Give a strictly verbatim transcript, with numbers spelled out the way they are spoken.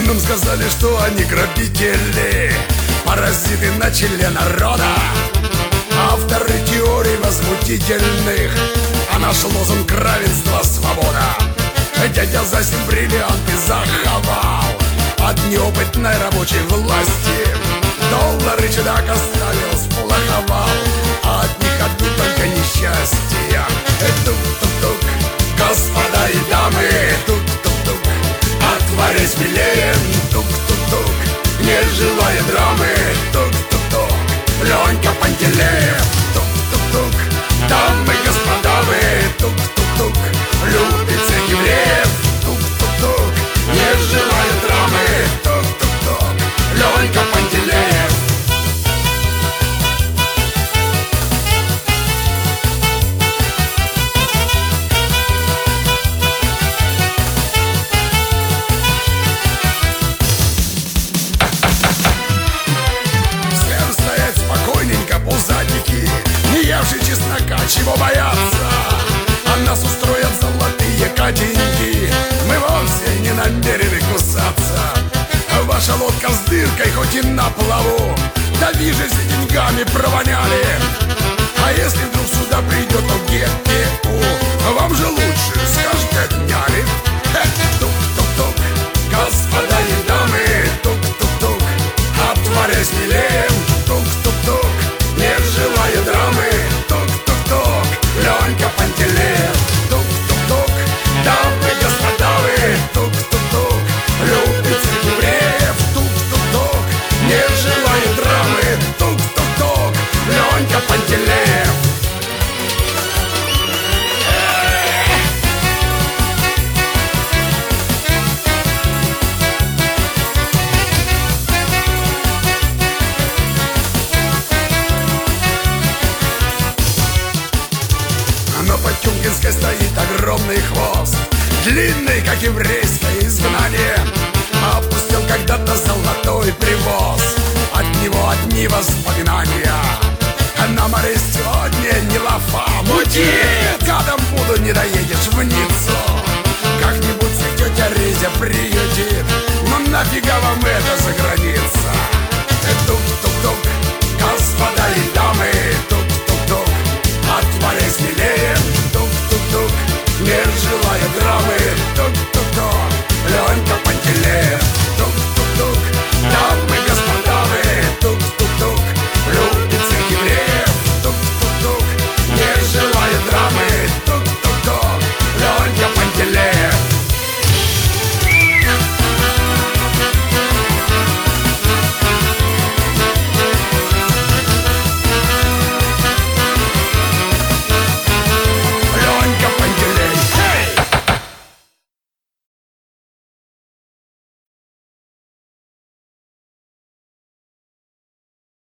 Нам сказали, что они грабители, паразиты на челе народа, авторы теорий возмутительных, а наш лозунг равенства, свобода. Дядя за семь бриллианты заховал от неопытной рабочей власти. Доллары чудак оставил, сплоховал, а от них одни только несчастья. Тук-тук-тук, господа и дамы, тук-тук-тук, отворяй смелее. Тук-тук-тук, неживая драмы. Тук-тук-тук, Ленька Пантелеев. Тук-тук-тук, дамы, господа вы. Тук-тук-тук, любит всех евреев. Тук-тук-тук, неживая драмы. Тук-тук-тук, Ленька Пантелеев. Всем стоять спокойненько, пузатики, не явшие чеснока, чего бояться? А нас устроят золотые котеньки, мы вовсе не намерены кусаться. Ваша лодка с дыркой, хоть и на плаву, да вижу, все деньгами провоняли. А если вдруг сюда придет ОГПУ, вам же лучше, скажете, отняли. Э, тук-тук-тук, господа и дамы. Тук-тук-тук, отворяй смелее. Тук-тук-тук, неживая драмы. Тук-тук-тук, Ленька Пантелеев. Тук-тук-тук, дамы, господа вы. Тук-тук-тук, любит всех евреев. Тук-тук-тук, неживая драмы. Тук-тук-тук, Ленька Пантелеев. На Потемкинской стоит огромный хвост, длинный, как еврейское изгнание. Опустил когда-то золотой привоз, от него одни воспоминания. На море сегодня не лафа, мутит, гадом буду, не доедешь в Ниццу. Как-нибудь всех тетя Резя приютит, но нафига вам это за границей?